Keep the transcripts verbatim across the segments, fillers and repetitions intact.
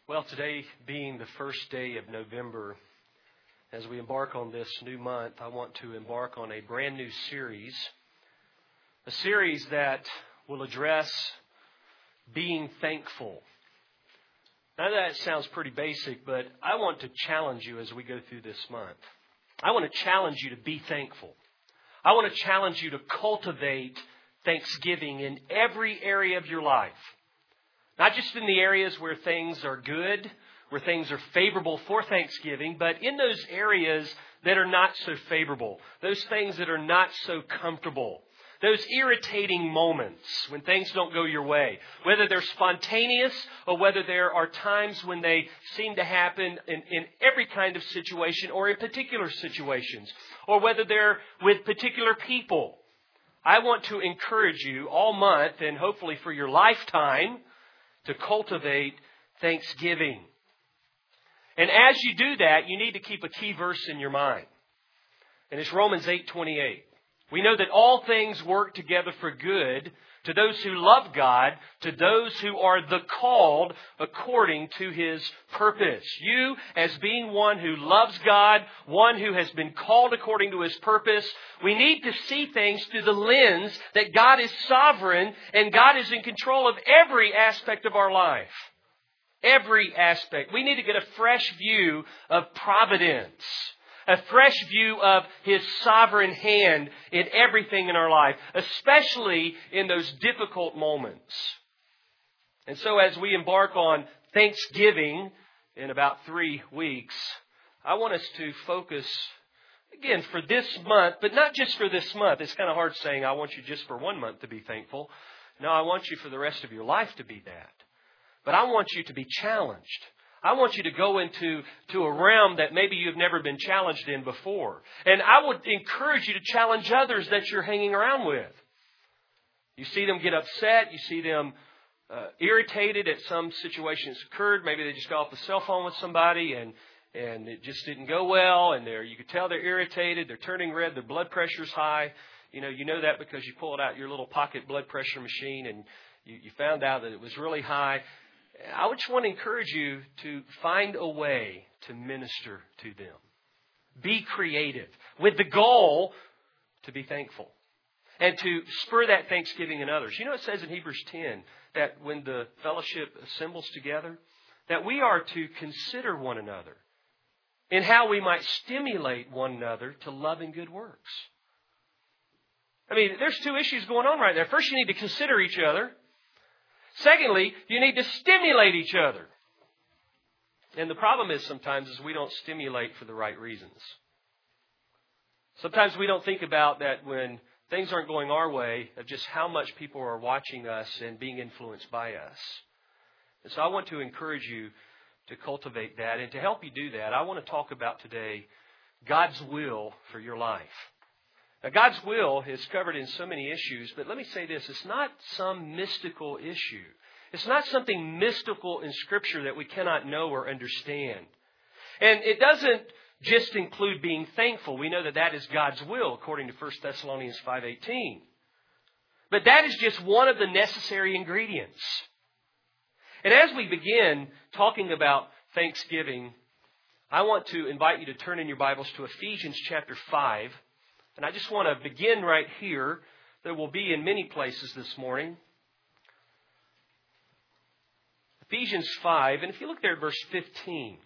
Well, today being the first day of November, as we embark on this new month, I want to embark on a brand new series. A series that will address being thankful. Now that sounds pretty basic, but I want to challenge you as we go through this month. I want to challenge you to be thankful. I want to challenge you to cultivate thanksgiving in every area of your life. Not just in the areas where things are good, where things are favorable for Thanksgiving, but in those areas that are not so favorable, those things that are not so comfortable, those irritating moments when things don't go your way, whether they're spontaneous or whether there are times when they seem to happen in, in every kind of situation or in particular situations, or whether they're with particular people. I want to encourage you all month and hopefully for your lifetime to cultivate thanksgiving. And as you do that, you need to keep a key verse in your mind. And it's Romans eight twenty-eight. We know that all things work together for good to those who love God, to those who are the called according to His purpose. You, as being one who loves God, one who has been called according to His purpose, we need to see things through the lens that God is sovereign and God is in control of every aspect of our life. Every aspect. We need to get a fresh view of providence. A fresh view of His sovereign hand in everything in our life, especially in those difficult moments. And so as we embark on Thanksgiving in about three weeks, I want us to focus, again, for this month, but not just for this month. It's kind of hard saying I want you just for one month to be thankful. No, I want you for the rest of your life to be that. But I want you to be challenged. I want you to go into to a realm that maybe you've never been challenged in before. And I would encourage you to challenge others that you're hanging around with. You see them get upset. You see them uh, irritated at some situation that's occurred. Maybe they just got off the cell phone with somebody and, and it just didn't go well. And they're, you can tell they're irritated. They're turning red. Their blood pressure's high. You know, you know that because you pulled out your little pocket blood pressure machine and you, you found out that it was really high. I just want to encourage you to find a way to minister to them. Be creative with the goal to be thankful and to spur that thanksgiving in others. You know, it says in Hebrews ten that when the fellowship assembles together, that we are to consider one another and how we might stimulate one another to love and good works. I mean, there's two issues going on right there. First, you need to consider each other. Secondly, you need to stimulate each other. And the problem is sometimes is we don't stimulate for the right reasons. Sometimes we don't think about that when things aren't going our way, of just how much people are watching us and being influenced by us. And so I want to encourage you to cultivate that. And to help you do that, I want to talk about today God's will for your life. Now, God's will is covered in so many issues, but let me say this. It's not some mystical issue. It's not something mystical in Scripture that we cannot know or understand. And it doesn't just include being thankful. We know that that is God's will, according to First Thessalonians five eighteen. But that is just one of the necessary ingredients. And as we begin talking about Thanksgiving, I want to invite you to turn in your Bibles to Ephesians chapter five. And I just want to begin right here. There will be in many places this morning. Ephesians five, and if you look there at verse fifteen.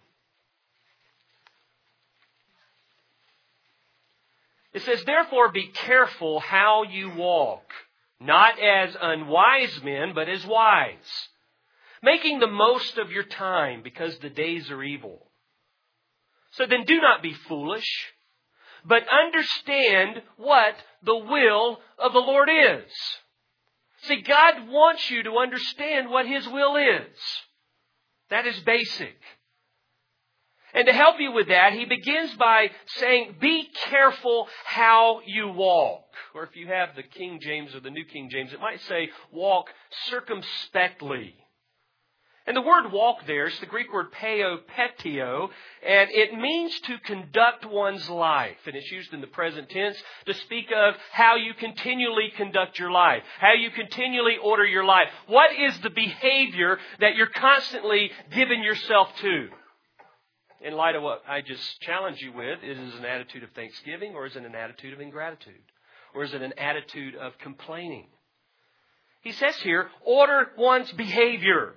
It says, "Therefore be careful how you walk, not as unwise men, but as wise, making the most of your time, because the days are evil. So then do not be foolish, but understand what the will of the Lord is." See, God wants you to understand what His will is. That is basic. And to help you with that, He begins by saying, be careful how you walk. Or if you have the King James or the New King James, it might say, walk circumspectly. And the word walk there is the Greek word peopetio, and it means to conduct one's life. And it's used in the present tense to speak of how you continually conduct your life, how you continually order your life. What is the behavior that you're constantly giving yourself to? In light of what I just challenged you with, is it an attitude of thanksgiving, or is it an attitude of ingratitude? Or is it an attitude of complaining? He says here, order one's behavior.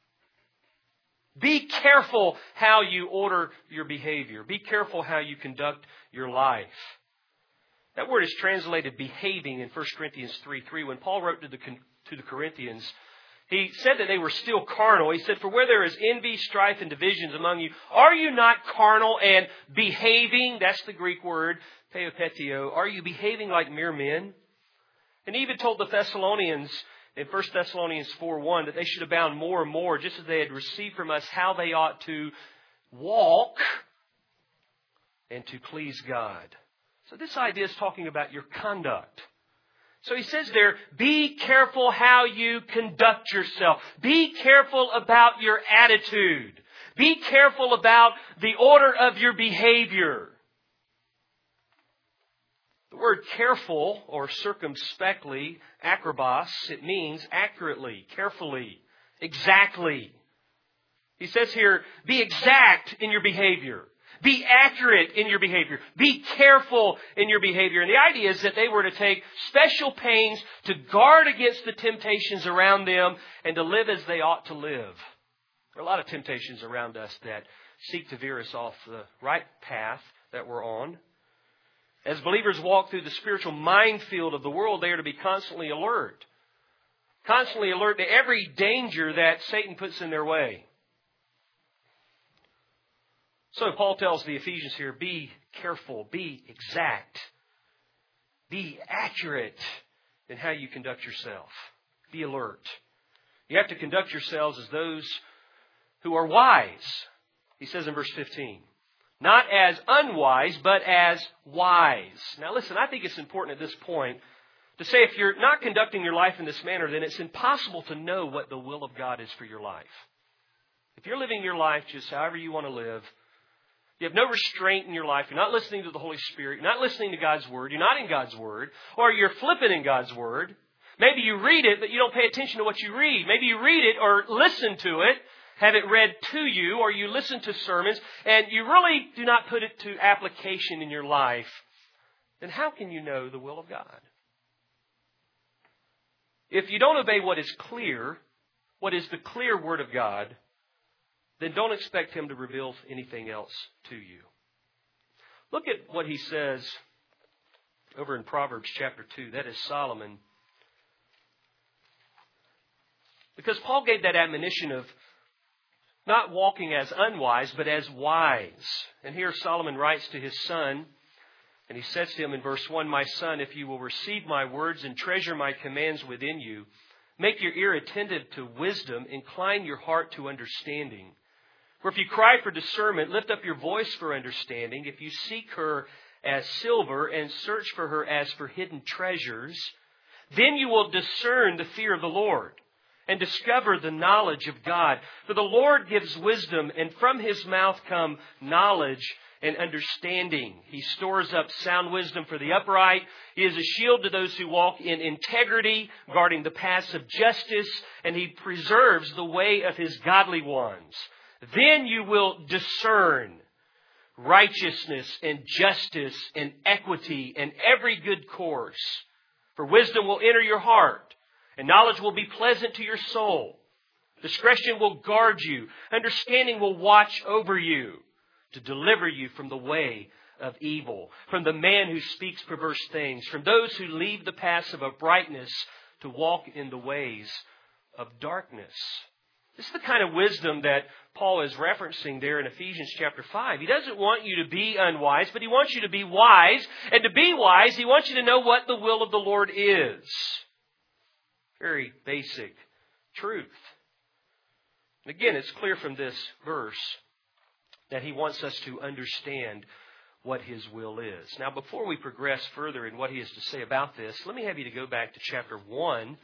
Be careful how you order your behavior. Be careful how you conduct your life. That word is translated behaving in First Corinthians three three. When Paul wrote to the, to the Corinthians, he said that they were still carnal. He said, for where there is envy, strife, and divisions among you, are you not carnal and behaving? That's the Greek word, peopetio. Are you behaving like mere men? And he even told the Thessalonians in First Thessalonians four one that they should abound more and more, just as they had received from us how they ought to walk and to please God. So this idea is talking about your conduct. So he says there, be careful how you conduct yourself. Be careful about your attitude. Be careful about the order of your behavior. The word careful or circumspectly, akrobos, it means accurately, carefully, exactly. He says here, be exact in your behavior. Be accurate in your behavior. Be careful in your behavior. And the idea is that they were to take special pains to guard against the temptations around them and to live as they ought to live. There are a lot of temptations around us that seek to veer us off the right path that we're on. As believers walk through the spiritual minefield of the world, they are to be constantly alert. Constantly alert to every danger that Satan puts in their way. So Paul tells the Ephesians here, be careful, be exact, be accurate in how you conduct yourself. Be alert. You have to conduct yourselves as those who are wise. He says in verse fifteen. Not as unwise, but as wise. Now listen, I think it's important at this point to say if you're not conducting your life in this manner, then it's impossible to know what the will of God is for your life. If you're living your life just however you want to live, you have no restraint in your life, you're not listening to the Holy Spirit, you're not listening to God's Word, you're not in God's Word, or you're flippant in God's Word. Maybe you read it, but you don't pay attention to what you read. Maybe you read it or listen to it, have it read to you, or you listen to sermons, and you really do not put it to application in your life, then how can you know the will of God? If you don't obey what is clear, what is the clear Word of God, then don't expect Him to reveal anything else to you. Look at what he says over in Proverbs chapter two. That is Solomon. Because Paul gave that admonition of not walking as unwise, but as wise. And here Solomon writes to his son, and he says to him in verse one, my son, if you will receive my words and treasure my commands within you, make your ear attentive to wisdom, incline your heart to understanding. For if you cry for discernment, lift up your voice for understanding. If you seek her as silver and search for her as for hidden treasures, then you will discern the fear of the Lord and discover the knowledge of God. For the Lord gives wisdom, and from His mouth come knowledge and understanding. He stores up sound wisdom for the upright. He is a shield to those who walk in integrity, guarding the paths of justice, and He preserves the way of His godly ones. Then you will discern righteousness and justice and equity and every good course. For wisdom will enter your heart, and knowledge will be pleasant to your soul. Discretion will guard you. Understanding will watch over you to deliver you from the way of evil, from the man who speaks perverse things, from those who leave the paths of uprightness to walk in the ways of darkness. This is the kind of wisdom that Paul is referencing there in Ephesians chapter five. He doesn't want you to be unwise, but he wants you to be wise. And to be wise, he wants you to know what the will of the Lord is. Very basic truth. And again, it's clear from this verse that he wants us to understand what his will is. Now, before we progress further in what he has to say about this, let me have you to go back to chapter one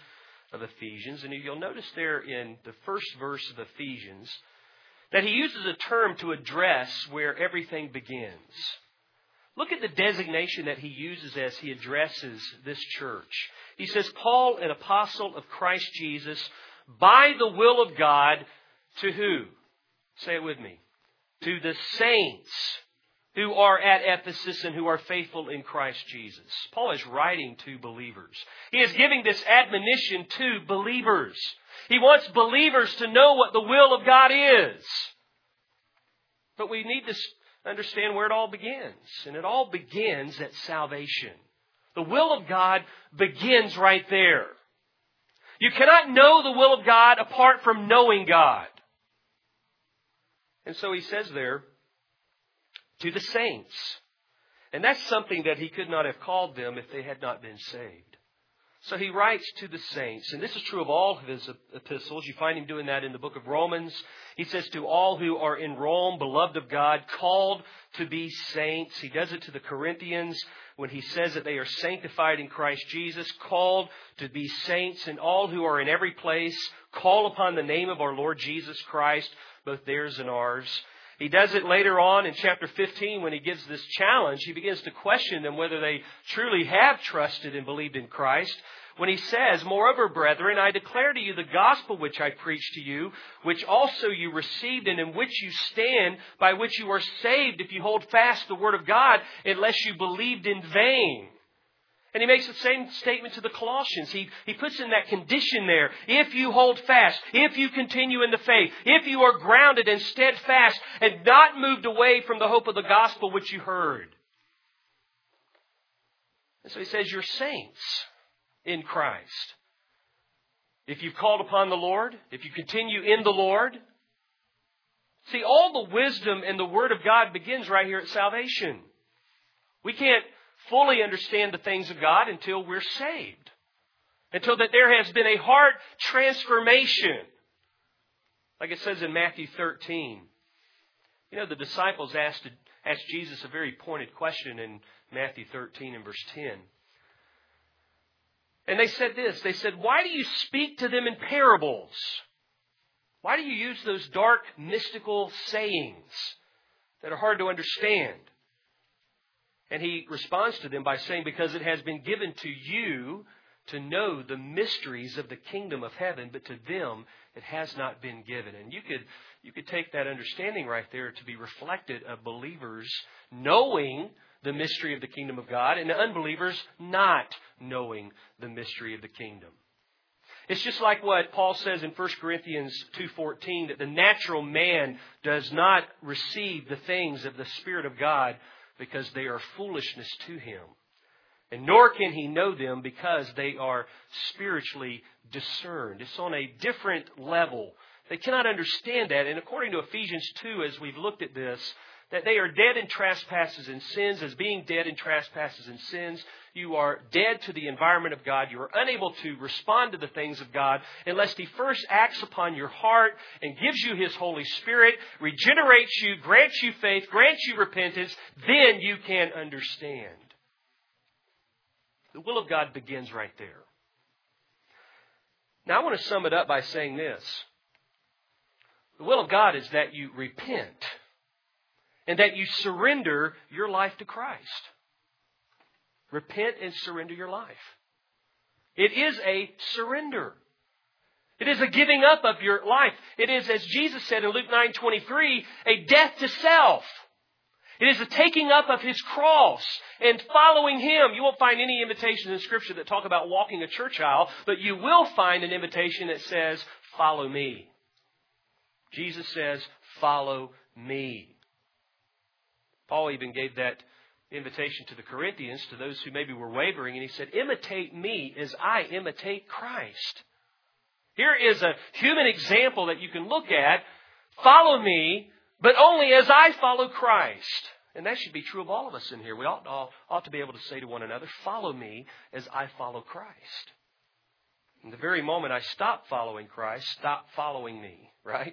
of Ephesians. And you'll notice there in the first verse of Ephesians that he uses a term to address where everything begins. Look at the designation that he uses as he addresses this church. He says, Paul, an apostle of Christ Jesus, by the will of God, to who? Say it with me. To the saints who are at Ephesus and who are faithful in Christ Jesus. Paul is writing to believers. He is giving this admonition to believers. He wants believers to know what the will of God is. But we need to understand where it all begins. And it all begins at salvation. The will of God begins right there. You cannot know the will of God apart from knowing God. And so he says there, to the saints. And that's something that he could not have called them if they had not been saved. So he writes to the saints, and this is true of all of his epistles. You find him doing that in the book of Romans. He says, to all who are in Rome, beloved of God, called to be saints. He does it to the Corinthians when he says that they are sanctified in Christ Jesus, called to be saints, and all who are in every place, call upon the name of our Lord Jesus Christ, both theirs and ours. He does it later on in chapter fifteen when he gives this challenge. He begins to question them whether they truly have trusted and believed in Christ. When he says, moreover, brethren, I declare to you the gospel which I preached to you, which also you received and in which you stand, by which you are saved, if you hold fast the word of God, unless you believed in vain. And he makes the same statement to the Colossians. He, he puts in that condition there. If you hold fast, if you continue in the faith, if you are grounded and steadfast and not moved away from the hope of the gospel which you heard. And so he says, you're saints in Christ. If you've called upon the Lord, if you continue in the Lord. See, all the wisdom and the Word of God begins right here at salvation. We can't fully understand the things of God until we're saved. Until that there has been a heart transformation. Like it says in Matthew thirteen. You know, the disciples asked, asked Jesus a very pointed question in Matthew thirteen and verse ten. And they said this. They said, why do you speak to them in parables? Why do you use those dark, mystical sayings that are hard to understand? And he responds to them by saying, because it has been given to you to know the mysteries of the kingdom of heaven, but to them it has not been given. And you could, you could take that understanding right there to be reflected of believers knowing the mystery of the kingdom of God and the unbelievers not knowing the mystery of the kingdom. It's just like what Paul says in First Corinthians two fourteen, that the natural man does not receive the things of the Spirit of God because they are foolishness to him. And nor can he know them because they are spiritually discerned. It's on a different level. They cannot understand that. And according to Ephesians two, as we've looked at this, that they are dead in trespasses and sins. As being dead in trespasses and sins, you are dead to the environment of God. You are unable to respond to the things of God unless He first acts upon your heart and gives you His Holy Spirit, regenerates you, grants you faith, grants you repentance. Then you can understand. The will of God begins right there. Now I want to sum it up by saying this. The will of God is that you repent and that you surrender your life to Christ. Repent and surrender your life. It is a surrender. It is a giving up of your life. It is, as Jesus said in Luke nine twenty-three, a death to self. It is a taking up of His cross and following Him. You won't find any invitations in Scripture that talk about walking a church aisle, but you will find an invitation that says, follow me. Jesus says, follow me. Paul even gave that invitation to the Corinthians, to those who maybe were wavering, and he said, imitate me as I imitate Christ. Here is a human example that you can look at. Follow me, but only as I follow Christ. And that should be true of all of us in here. We ought, all, ought to be able to say to one another, follow me as I follow Christ. And the very moment I stop following Christ, stop following me, right?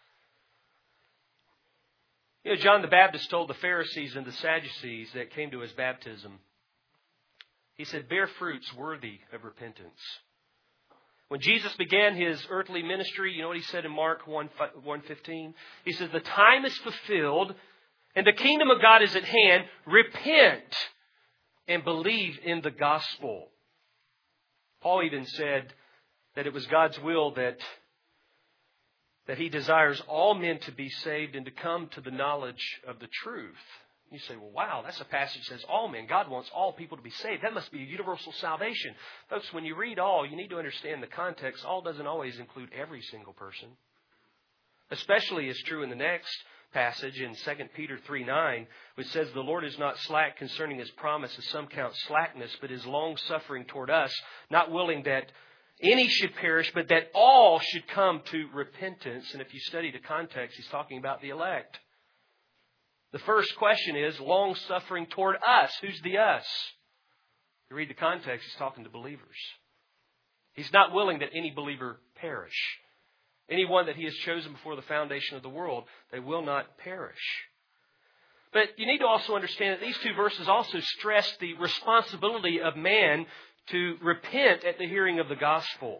You know, John the Baptist told the Pharisees and the Sadducees that came to his baptism, he said, bear fruits worthy of repentance. When Jesus began His earthly ministry, you know what He said in Mark one fifteen? He says, the time is fulfilled and the kingdom of God is at hand. Repent and believe in the gospel. Paul even said that it was God's will that, that He desires all men to be saved and to come to the knowledge of the truth. You say, well, wow, that's a passage that says all men. God wants all people to be saved. That must be a universal salvation. Folks, when you read all, you need to understand the context. All doesn't always include every single person. Especially is true in the next passage in Second Peter three nine, which says, the Lord is not slack concerning His promise, as some count slackness, but is long-suffering toward us, not willing that any should perish, but that all should come to repentance. And if you study the context, He's talking about the elect. The first question is long-suffering toward us. Who's the us? You read the context, He's talking to believers. He's not willing that any believer perish. Anyone that He has chosen before the foundation of the world, they will not perish. But you need to also understand that these two verses also stress the responsibility of man to repent at the hearing of the gospel.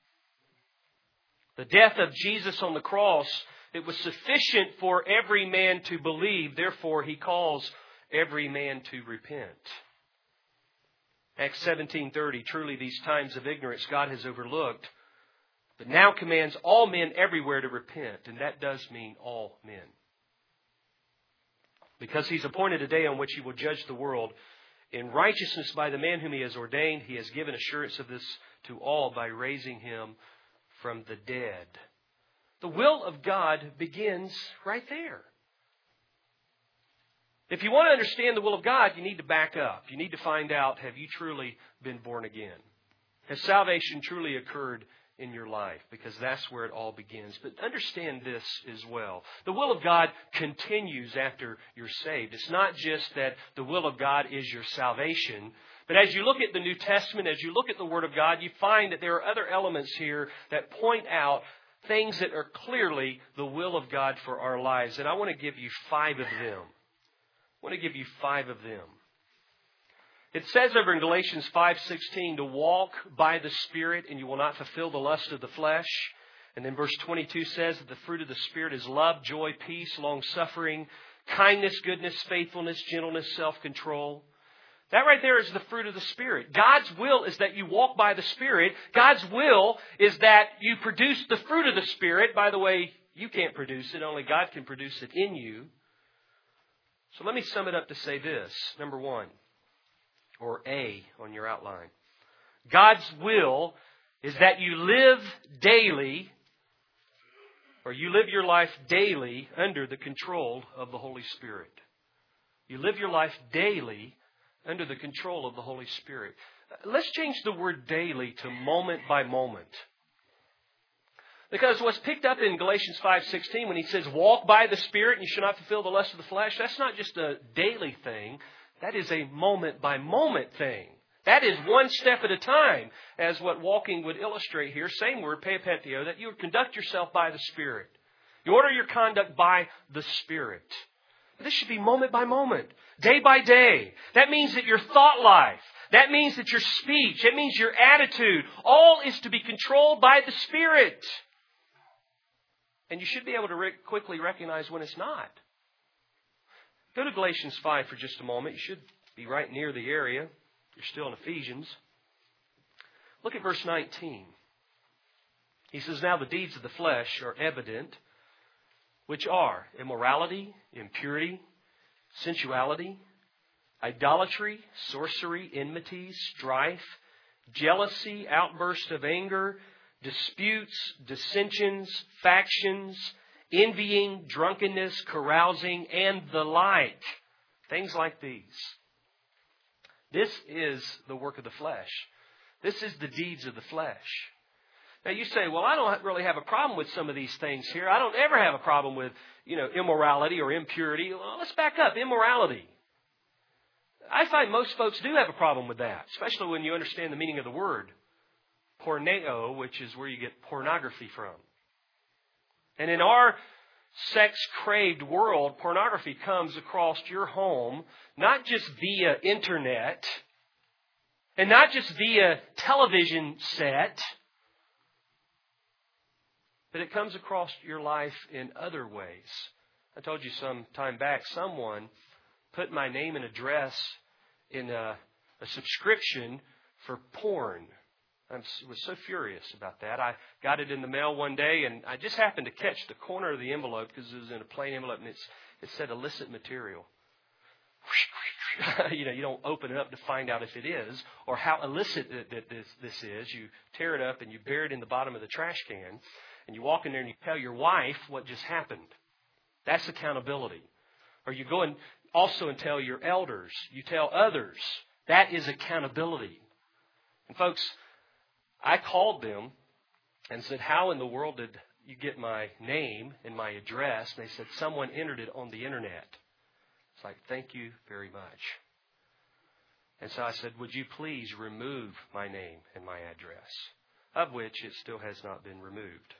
The death of Jesus on the cross, it was sufficient for every man to believe. Therefore, He calls every man to repent. Acts seventeen thirty, truly these times of ignorance God has overlooked, but now commands all men everywhere to repent. And that does mean all men. Because He's appointed a day on which He will judge the world in righteousness by the man whom He has ordained. He has given assurance of this to all by raising Him from the dead. The will of God begins right there. If you want to understand the will of God, you need to back up. You need to find out, have you truly been born again? Has salvation truly occurred in your life? Because that's where it all begins. But understand this as well. The will of God continues after you're saved. It's not just that the will of God is your salvation. But as you look at the New Testament, as you look at the Word of God, you find that there are other elements here that point out things that are clearly the will of God for our lives. And I want to give you five of them. I want to give you five of them. It says over in Galatians five sixteen to walk by the Spirit and you will not fulfill the lust of the flesh. And then verse twenty-two says that the fruit of the Spirit is love, joy, peace, long-suffering, kindness, goodness, faithfulness, gentleness, self-control. That right there is the fruit of the Spirit. God's will is that you walk by the Spirit. God's will is that you produce the fruit of the Spirit. By the way, you can't produce it. Only God can produce it in you. So let me sum it up to say this. Number one, or A on your outline. God's will is that you live daily, or you live your life daily under the control of the Holy Spirit. You live your life daily under the control of the Holy Spirit. Let's change the word daily to moment by moment. Because what's picked up in Galatians five sixteen when he says, walk by the Spirit and you shall not fulfill the lust of the flesh, that's not just a daily thing. That is a moment by moment thing. That is one step at a time, as what walking would illustrate here. Same word, peipentio, that you would conduct yourself by the Spirit. You order your conduct by the Spirit. This should be moment by moment, day by day. That means that your thought life, that means that your speech, that means your attitude, all is to be controlled by the Spirit. And you should be able to re- quickly recognize when it's not. Go to Galatians five for just a moment. You should be right near the area. You're still in Ephesians. Look at verse nineteen. He says, now the deeds of the flesh are evident, which are immorality, impurity, sensuality, idolatry, sorcery, enmity, strife, jealousy, outburst of anger, disputes, dissensions, factions, envying, drunkenness, carousing, and the like. Things like these. This is the work of the flesh. This is the deeds of the flesh. Now you say, well, I don't really have a problem with some of these things here. I don't ever have a problem with, you know, immorality or impurity. Well, let's back up. Immorality. I find most folks do have a problem with that, especially when you understand the meaning of the word. Porneo, which is where you get pornography from. And in our sex-craved world, pornography comes across your home, not just via internet, and not just via television set, but it comes across your life in other ways. I told you some time back, someone put my name and address in a, a subscription for porn. I was so furious about that. I got it in the mail one day, and I just happened to catch the corner of the envelope because it was in a plain envelope, and it's, it said illicit material. You know, you don't open it up to find out if it is or how illicit that this, this is. You tear it up and you bury it in the bottom of the trash can, and you walk in there and you tell your wife what just happened. That's accountability. Or you go and also and tell your elders. You tell others. That is accountability. And folks, I called them and said, how in the world did you get my name and my address? And they said, someone entered it on the internet. It's like, thank you very much. And so I said, would you please remove my name and my address? Of which it still has not been removed.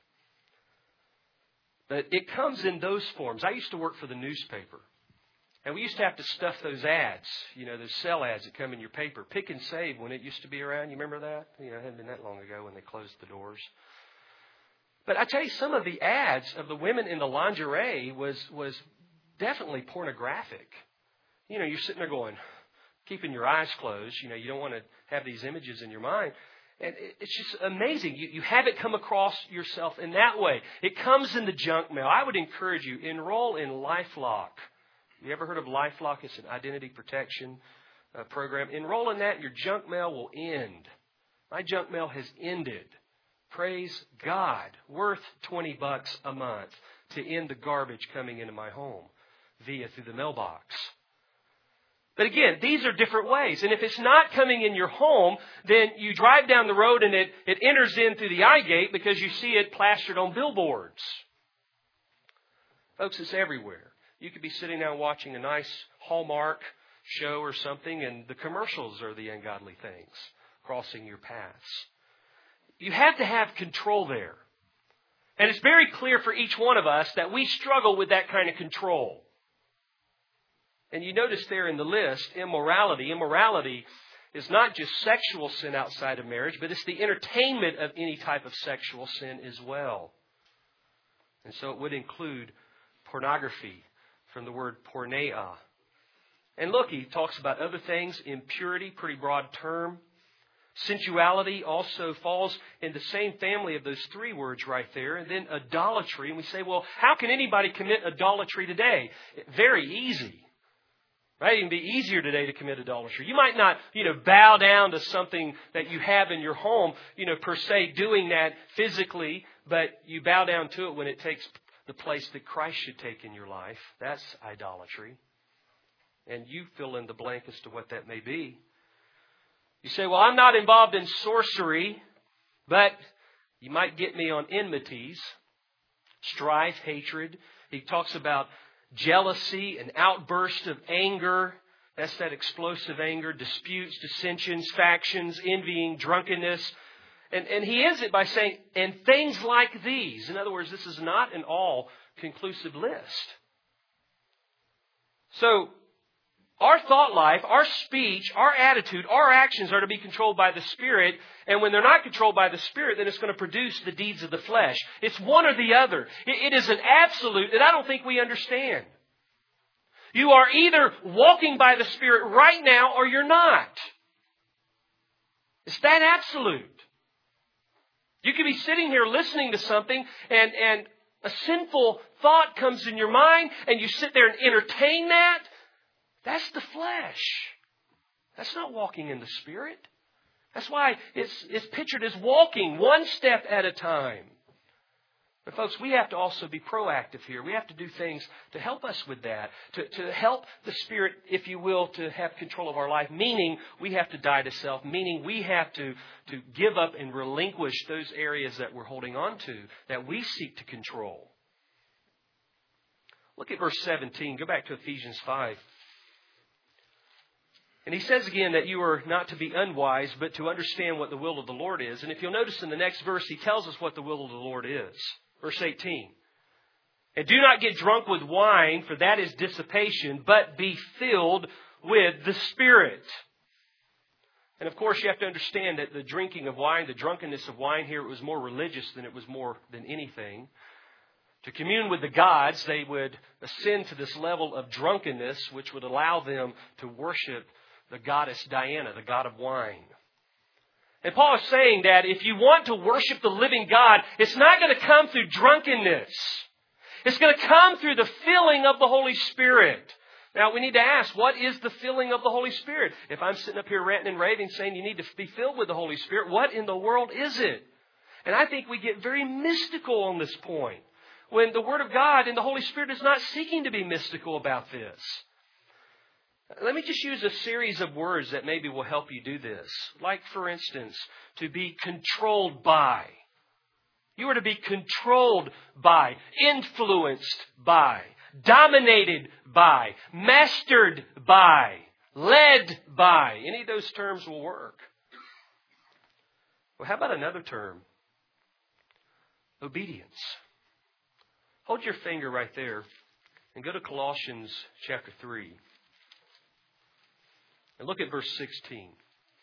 But it comes in those forms. I used to work for the newspaper. And we used to have to stuff those ads, you know, those sell ads that come in your paper. Pick and Save when it used to be around. You remember that? You know, it hadn't been that long ago when they closed the doors. But I tell you, some of the ads of the women in the lingerie was was definitely pornographic. You know, you're sitting there going, keeping your eyes closed. You know, you don't want to have these images in your mind. And it's just amazing. You, you have it come across yourself in that way. It comes in the junk mail. I would encourage you, enroll in LifeLock. You ever heard of LifeLock? It's an identity protection uh, program. Enroll in that and your junk mail will end. My junk mail has ended. Praise God. Worth twenty bucks a month to end the garbage coming into my home via through the mailbox. But again, these are different ways. And if it's not coming in your home, then you drive down the road and it, it enters in through the eye gate because you see it plastered on billboards. Folks, it's everywhere. You could be sitting down watching a nice Hallmark show or something, and the commercials are the ungodly things crossing your paths. You have to have control there. And it's very clear for each one of us that we struggle with that kind of control. And you notice there in the list, immorality. Immorality is not just sexual sin outside of marriage, but it's the entertainment of any type of sexual sin as well. And so it would include pornography, from the word porneia. And look, he talks about other things. Impurity, pretty broad term. Sensuality also falls in the same family of those three words right there. And then idolatry. And we say, well, how can anybody commit idolatry today? Very easy. Right? It can be easier today to commit adultery. You might not, you know, bow down to something that you have in your home, you know, per se doing that physically, but you bow down to it when it takes the place that Christ should take in your life. That's idolatry. And you fill in the blank as to what that may be. You say, well, I'm not involved in sorcery, but you might get me on enmities, strife, hatred. He talks about jealousy, an outburst of anger. That's that explosive anger, disputes, dissensions, factions, envying, drunkenness. And, and he ends it by saying, and things like these. In other words, this is not an all-conclusive list. So, our thought life, our speech, our attitude, our actions are to be controlled by the Spirit. And when they're not controlled by the Spirit, then it's going to produce the deeds of the flesh. It's one or the other. It, it is an absolute that I don't think we understand. You are either walking by the Spirit right now or you're not. It's that absolute. You could be sitting here listening to something and, and a sinful thought comes in your mind and you sit there and entertain that. That's the flesh. That's not walking in the Spirit. That's why it's, it's pictured as walking one step at a time. But folks, we have to also be proactive here. We have to do things to help us with that, to, to help the Spirit, if you will, to have control of our life, meaning we have to die to self, meaning we have to, to give up and relinquish those areas that we're holding on to, that we seek to control. Look at verse seventeen. Go back to Ephesians five. And he says again that you are not to be unwise, but to understand what the will of the Lord is. And if you'll notice in the next verse, he tells us what the will of the Lord is. Verse eighteen. And do not get drunk with wine, for that is dissipation, but be filled with the Spirit. And of course, you have to understand that the drinking of wine, the drunkenness of wine here, it was more religious than it was more than anything. To commune with the gods, they would ascend to this level of drunkenness, which would allow them to worship the goddess Diana, the god of wine. And Paul is saying that if you want to worship the living God, it's not going to come through drunkenness. It's going to come through the filling of the Holy Spirit. Now, we need to ask, what is the filling of the Holy Spirit? If I'm sitting up here ranting and raving saying you need to be filled with the Holy Spirit, what in the world is it? And I think we get very mystical on this point, when the Word of God and the Holy Spirit is not seeking to be mystical about this. Let me just use a series of words that maybe will help you do this. Like, for instance, to be controlled by. You are to be controlled by, influenced by, dominated by, mastered by, led by. Any of those terms will work. Well, how about another term? Obedience. Hold your finger right there and go to Colossians chapter three. And look at verse sixteen.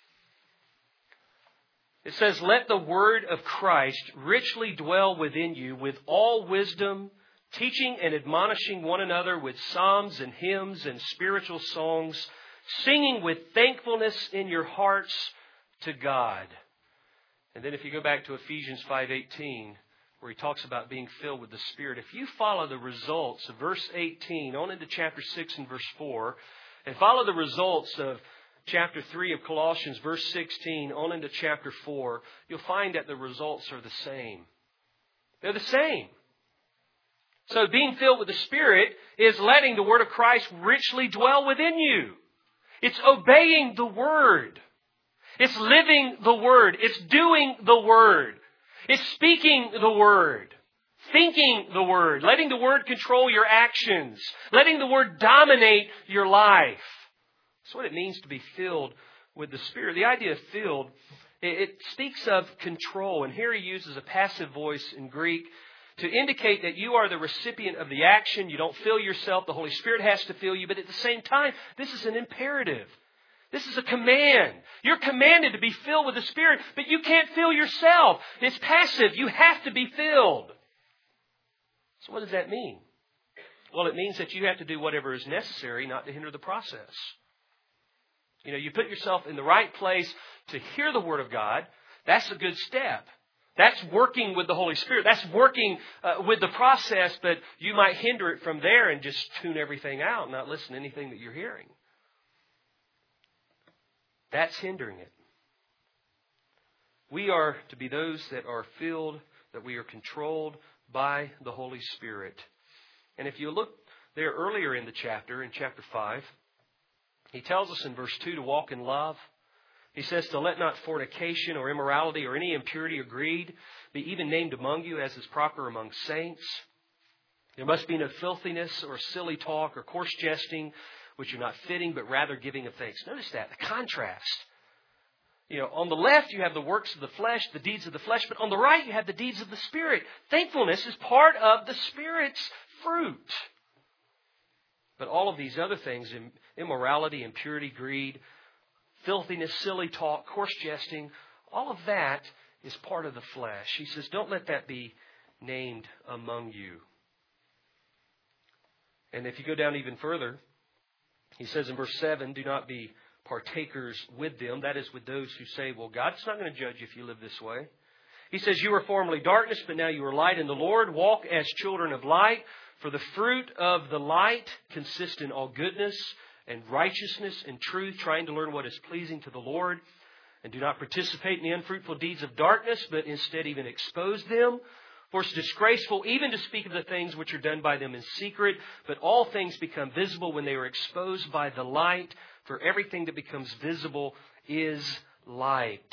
It says, "Let the word of Christ richly dwell within you with all wisdom, teaching and admonishing one another with psalms and hymns and spiritual songs, singing with thankfulness in your hearts to God." And then if you go back to Ephesians five eighteen, where he talks about being filled with the Spirit, if you follow the results of verse eighteen on into chapter six and verse four, and follow the results of chapter three of Colossians, verse sixteen, on into chapter four, you'll find that the results are the same. They're the same. So being filled with the Spirit is letting the Word of Christ richly dwell within you. It's obeying the Word. It's living the Word. It's doing the Word. It's speaking the Word. Thinking the Word. Letting the Word control your actions. Letting the Word dominate your life. That's what it means to be filled with the Spirit. The idea of filled, it speaks of control. And here he uses a passive voice in Greek to indicate that you are the recipient of the action. You don't fill yourself. The Holy Spirit has to fill you. But at the same time, this is an imperative. This is a command. You're commanded to be filled with the Spirit, but you can't fill yourself. It's passive. You have to be filled. So what does that mean? Well, it means that you have to do whatever is necessary not to hinder the process. You know, you put yourself in the right place to hear the Word of God. That's a good step. That's working with the Holy Spirit. That's working uh, with the process, but you might hinder it from there and just tune everything out and not listen to anything that you're hearing. That's hindering it. We are to be those that are filled, that we are controlled by the Holy Spirit. And if you look there earlier in the chapter, in chapter five, he tells us in verse two to walk in love. He says to let not fornication or immorality or any impurity or greed be even named among you as is proper among saints. There must be no filthiness or silly talk or coarse jesting, which are not fitting, but rather giving of thanks. Notice that, the contrast. You know, on the left you have the works of the flesh, the deeds of the flesh, but on the right you have the deeds of the Spirit. Thankfulness is part of the Spirit's fruit. But all of these other things, immorality, impurity, greed, filthiness, silly talk, coarse jesting, all of that is part of the flesh. He says, don't let that be named among you. And if you go down even further, he says in verse seven, do not be partakers with them. That is with those who say, well, God's not going to judge you if you live this way. He says, you were formerly darkness, but now you are light in the Lord. Walk as children of light. For the fruit of the light consists in all goodness and righteousness and truth, trying to learn what is pleasing to the Lord. And do not participate in the unfruitful deeds of darkness, but instead even expose them. For it's disgraceful even to speak of the things which are done by them in secret, but all things become visible when they are exposed by the light. For everything that becomes visible is light.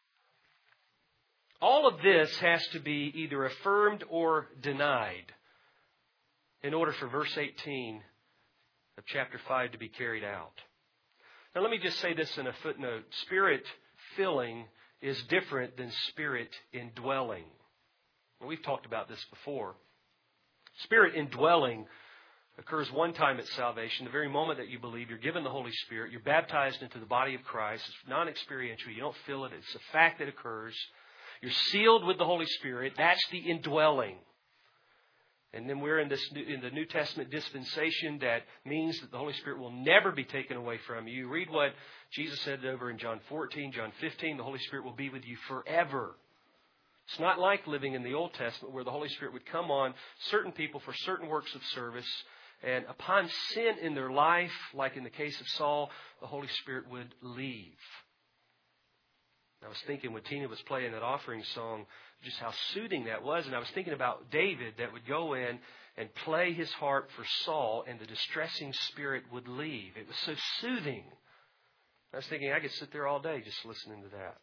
All of this has to be either affirmed or denied in order for verse eighteen of chapter five to be carried out. Now let me just say this in a footnote. Spirit filling is different than Spirit indwelling. Well, we've talked about this before. Spirit indwelling occurs one time at salvation. The very moment that you believe, you're given the Holy Spirit. You're baptized into the body of Christ. It's non-experiential. You don't feel it. It's a fact that occurs. You're sealed with the Holy Spirit. That's the indwelling. And then we're in this new, in the New Testament dispensation that means that the Holy Spirit will never be taken away from you. Read what Jesus said over in John fourteen, John fifteen. The Holy Spirit will be with you forever. It's not like living in the Old Testament where the Holy Spirit would come on certain people for certain works of service. And upon sin in their life, like in the case of Saul, the Holy Spirit would leave. I was thinking when Tina was playing that offering song, just how soothing that was. And I was thinking about David that would go in and play his harp for Saul, and the distressing spirit would leave. It was so soothing. I was thinking I could sit there all day just listening to that.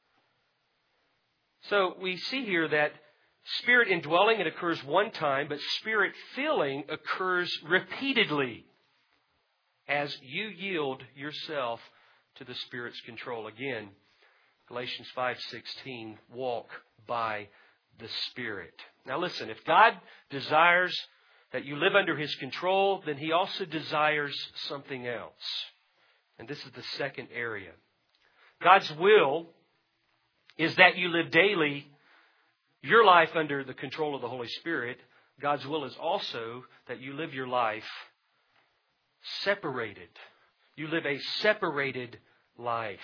So we see here that Spirit indwelling, it occurs one time, but Spirit filling occurs repeatedly as you yield yourself to the Spirit's control. Again, Galatians five sixteen, walk by the Spirit. Now listen, if God desires that you live under His control, then He also desires something else. And this is the second area. God's will is that you live daily your life under the control of the Holy Spirit. God's will is also that you live your life separated. You live a separated life.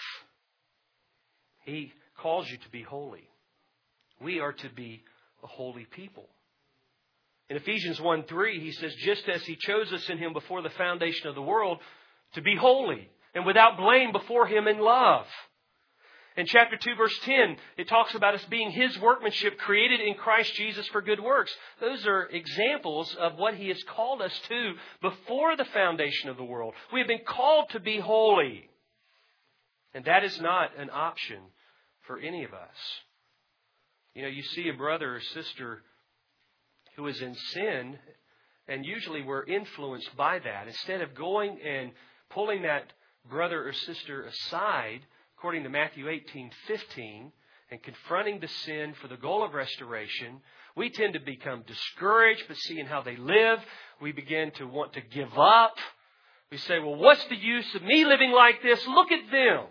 He calls you to be holy. We are to be a holy people. In Ephesians one three, he says, just as He chose us in Him before the foundation of the world to be holy and without blame before Him in love. In chapter two, verse ten, it talks about us being His workmanship created in Christ Jesus for good works. Those are examples of what He has called us to before the foundation of the world. We have been called to be holy. And that is not an option for any of us. You know, you see a brother or sister who is in sin, and usually we're influenced by that. Instead of going and pulling that brother or sister aside, according to Matthew eighteen fifteen, and confronting the sin for the goal of restoration, we tend to become discouraged by seeing how they live. We begin to want to give up. We say, well, what's the use of me living like this? Look at them.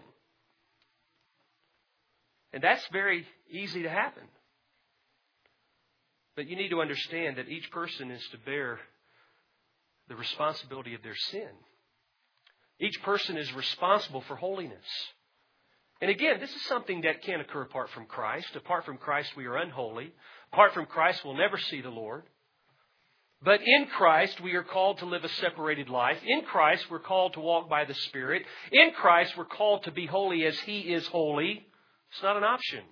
And that's very easy to happen. But you need to understand that each person is to bear the responsibility of their sin. Each person is responsible for holiness. And again, this is something that can't occur apart from Christ. Apart from Christ, we are unholy. Apart from Christ, we'll never see the Lord. But in Christ, we are called to live a separated life. In Christ, we're called to walk by the Spirit. In Christ, we're called to be holy as He is holy. It's not an option.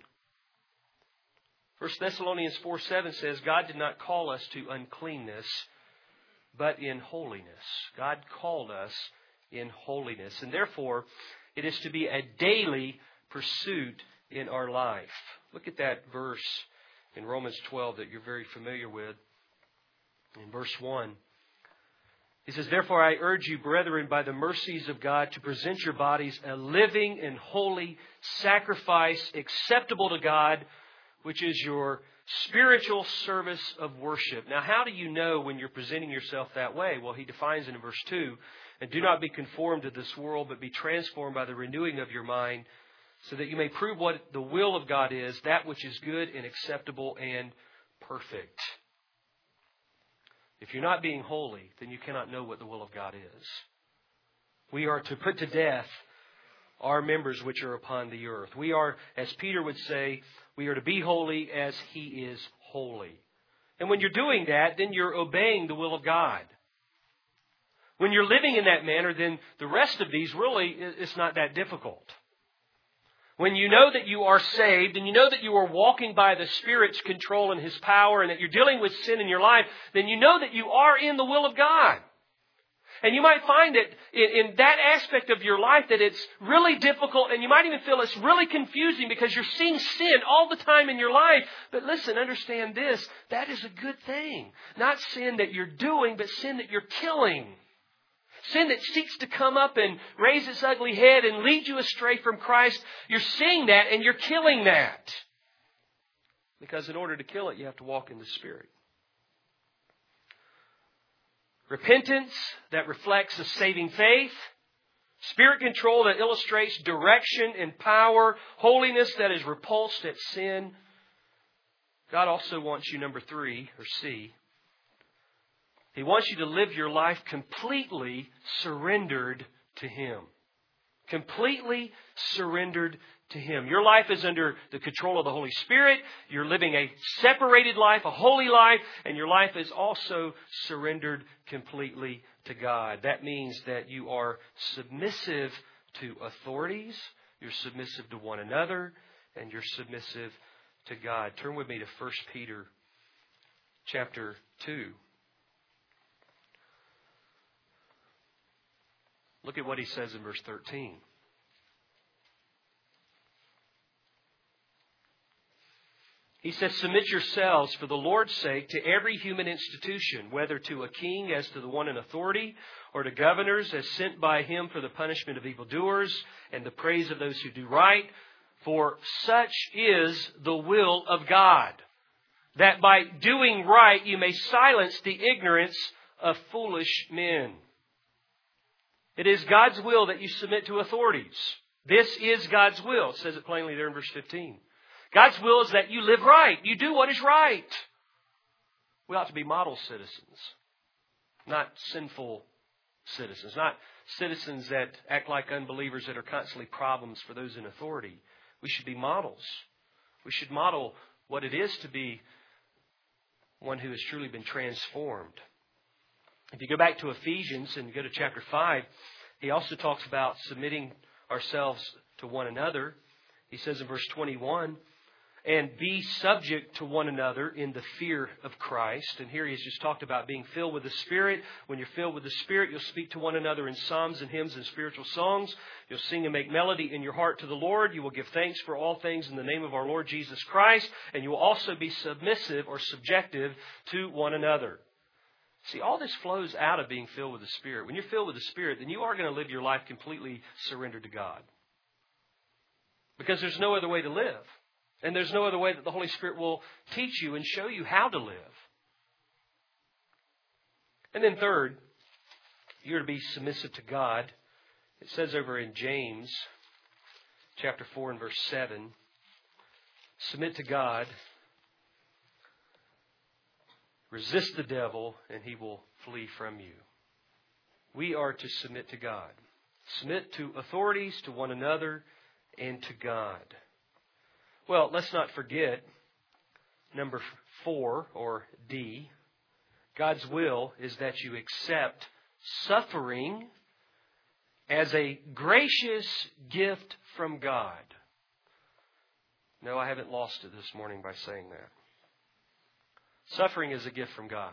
First Thessalonians four seven says, God did not call us to uncleanness, but in holiness. God called us in holiness. And therefore, it is to be a daily pursuit in our life. Look at that verse in Romans twelve that you're very familiar with. In verse one, he says, therefore I urge you, brethren, by the mercies of God, to present your bodies a living and holy sacrifice acceptable to God, which is your spiritual service of worship. Now, how do you know when you're presenting yourself that way? Well, he defines it in verse two. And do not be conformed to this world, but be transformed by the renewing of your mind, so that you may prove what the will of God is, that which is good and acceptable and perfect. If you're not being holy, then you cannot know what the will of God is. We are to put to death our members which are upon the earth. We are, as Peter would say, we are to be holy as He is holy. And when you're doing that, then you're obeying the will of God. When you're living in that manner, then the rest of these really, it's not that difficult. When you know that you are saved and you know that you are walking by the Spirit's control and His power and that you're dealing with sin in your life, then you know that you are in the will of God. And you might find that in, in that aspect of your life that it's really difficult, and you might even feel it's really confusing because you're seeing sin all the time in your life. But listen, understand this, that is a good thing. Not sin that you're doing, but sin that you're killing. Sin that seeks to come up and raise its ugly head and lead you astray from Christ. You're seeing that and you're killing that. Because in order to kill it, you have to walk in the Spirit. repentance that reflects a saving faith, spirit control that illustrates direction and power, holiness that is repulsed at sin. God also wants you, number three, or C, He wants you to live your life completely surrendered to Him. Completely surrendered to Him. Your life is under the control of the Holy Spirit. You're living a separated life, a holy life, and your life is also surrendered completely to God. That means that you are submissive to authorities, you're submissive to one another, and you're submissive to God. Turn with me to First Peter chapter two. Look at what he says in verse thirteen. He says, submit yourselves for the Lord's sake to every human institution, whether to a king as to the one in authority, or to governors as sent by him for the punishment of evildoers and the praise of those who do right. For such is the will of God, that by doing right you may silence the ignorance of foolish men. It is God's will that you submit to authorities. This is God's will. It says it plainly there in verse fifteen. God's will is that you live right. You do what is right. We ought to be model citizens, not sinful citizens, not citizens that act like unbelievers that are constantly problems for those in authority. We should be models. We should model what it is to be one who has truly been transformed. If you go back to Ephesians and go to chapter five, he also talks about submitting ourselves to one another. He says in verse twenty-one, and be subject to one another in the fear of Christ. And here he has just talked about being filled with the Spirit. When you're filled with the Spirit, you'll speak to one another in psalms and hymns and spiritual songs. You'll sing and make melody in your heart to the Lord. You will give thanks for all things in the name of our Lord Jesus Christ. And you will also be submissive or subjective to one another. See, all this flows out of being filled with the Spirit. When you're filled with the Spirit, then you are going to live your life completely surrendered to God. Because there's no other way to live. And there's no other way that the Holy Spirit will teach you and show you how to live. And then third, you're to be submissive to God. It says over in James chapter four and verse seven, submit to God, resist the devil, and he will flee from you. We are to submit to God. Submit to authorities, to one another, and to God. Well, let's not forget number four, or D. God's will is that you accept suffering as a gracious gift from God. No, I haven't lost it this morning by saying that. Suffering is a gift from God.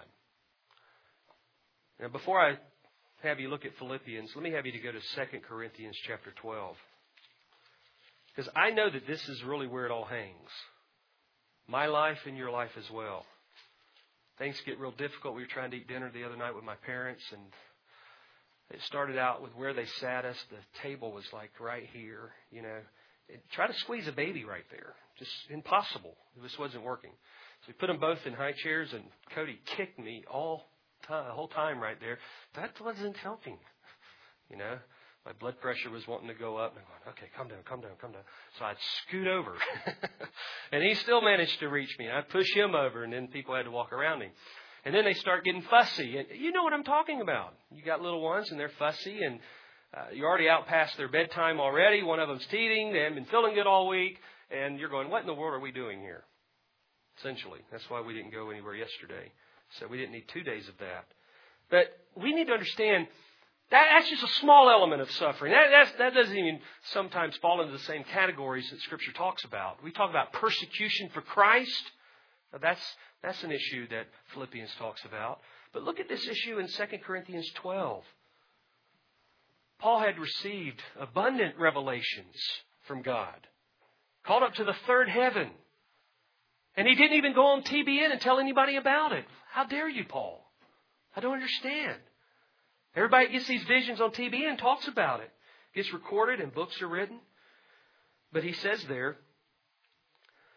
Now, before I have you look at Philippians, let me have you to go to Second Corinthians chapter twelve. Because I know that this is really where it all hangs. My life and your life as well. Things get real difficult. We were trying to eat dinner the other night with my parents, and it started out with where they sat us. The table was like right here, you know. Try to squeeze a baby right there. Just impossible. This wasn't working. So we put them both in high chairs, and Cody kicked me all time, the whole time right there. That wasn't helping, you know. My blood pressure was wanting to go up. And I'm going, okay, calm down, calm down, calm down. So I'd scoot over. And he still managed to reach me. I'd push him over, and then people had to walk around him. And then they start getting fussy. And you know what I'm talking about. You got little ones, and they're fussy, and uh, you're already out past their bedtime already. One of them's teething. They haven't been feeling good all week. And you're going, what in the world are we doing here? Essentially. That's why we didn't go anywhere yesterday. So we didn't need two days of that. But we need to understand that that's just a small element of suffering. That, that's, that doesn't even sometimes fall into the same categories that Scripture talks about. We talk about persecution for Christ. Now that's, that's an issue that Philippians talks about. But look at this issue in Second Corinthians twelve. Paul had received abundant revelations from God. Called up to the third heaven. And he didn't even go on T B N and tell anybody about it. How dare you, Paul? I don't understand. Everybody gets these visions on T V N and talks about it. It gets recorded and books are written. But he says there,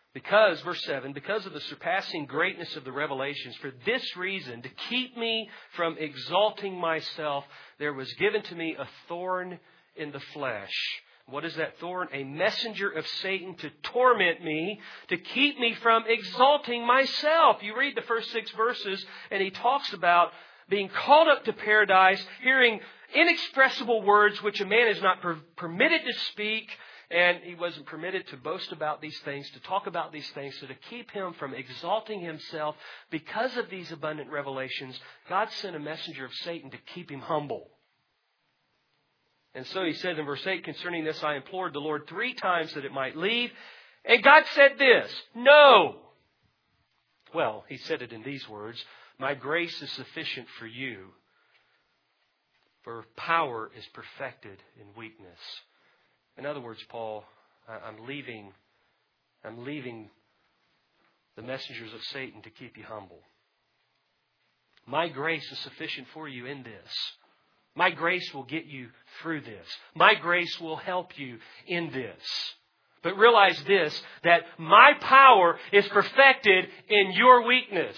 Because, verse seven, because of the surpassing greatness of the revelations, for this reason, to keep me from exalting myself, there was given to me a thorn in the flesh. What is that thorn? A messenger of Satan to torment me, to keep me from exalting myself. You read the first six verses, and he talks about being called up to paradise, hearing inexpressible words which a man is not per- permitted to speak, and he wasn't permitted to boast about these things, to talk about these things. So to keep him from exalting himself because of these abundant revelations, God sent a messenger of Satan to keep him humble. And so he said in verse eight, concerning this, I implored the Lord three times that it might leave. And God said this, no. Well, he said it in these words, my grace is sufficient for you, for power is perfected in weakness. In other words, Paul, I'm leaving, I'm leaving the messengers of Satan to keep you humble. My grace is sufficient for you in this. My grace will get you through this. My grace will help you in this. But realize this, that my power is perfected in your weakness.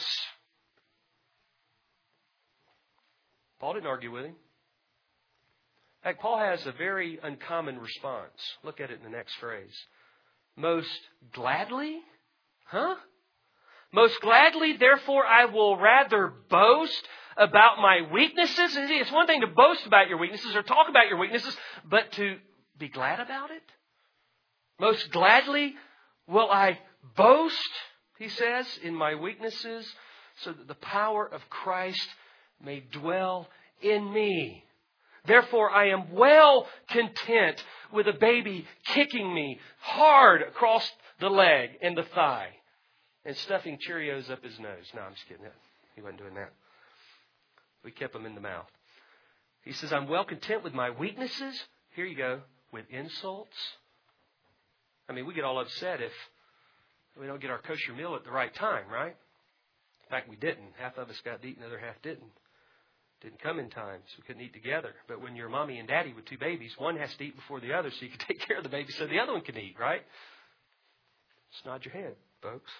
Paul didn't argue with him. In fact, Paul has a very uncommon response. Look at it in the next phrase. Most gladly? Huh? Most gladly, therefore, I will rather boast about my weaknesses. It's one thing to boast about your weaknesses or talk about your weaknesses, but to be glad about it? Most gladly will I boast, he says, in my weaknesses, so that the power of Christ may dwell in me. Therefore, I am well content with a baby kicking me hard across the leg and the thigh and stuffing Cheerios up his nose. No, I'm just kidding. He wasn't doing that. We kept them in the mouth. He says, I'm well content with my weaknesses. Here you go. With insults. I mean, we get all upset if we don't get our kosher meal at the right time, right? In fact, we didn't. Half of us got to eat, and the other half didn't. Didn't come in time, so we couldn't eat together. But when you're mommy and daddy with two babies, one has to eat before the other so you can take care of the baby so the other one can eat, right? Just nod your head, folks.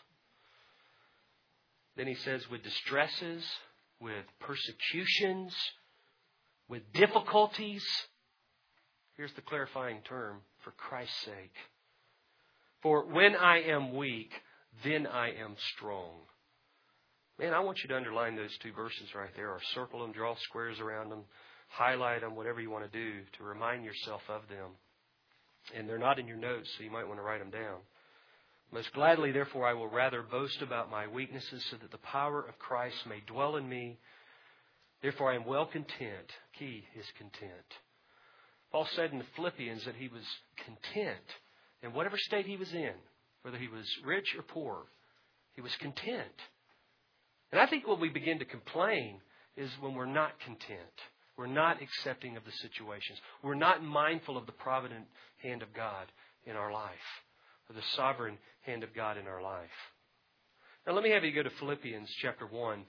Then he says, with distresses, with persecutions, with difficulties. Here's the clarifying term, for Christ's sake. For when I am weak, then I am strong. Man, I want you to underline those two verses right there, or circle them, draw squares around them, highlight them, whatever you want to do to remind yourself of them. And they're not in your notes, so you might want to write them down. Most gladly, therefore, I will rather boast about my weaknesses so that the power of Christ may dwell in me. Therefore, I am well content. Key is content. Paul said in the Philippians that he was content in whatever state he was in, whether he was rich or poor. He was content. And I think when we begin to complain is when we're not content. We're not accepting of the situations. We're not mindful of the provident hand of God in our life, or the sovereign hand of God in our life. Now let me have you go to Philippians chapter one.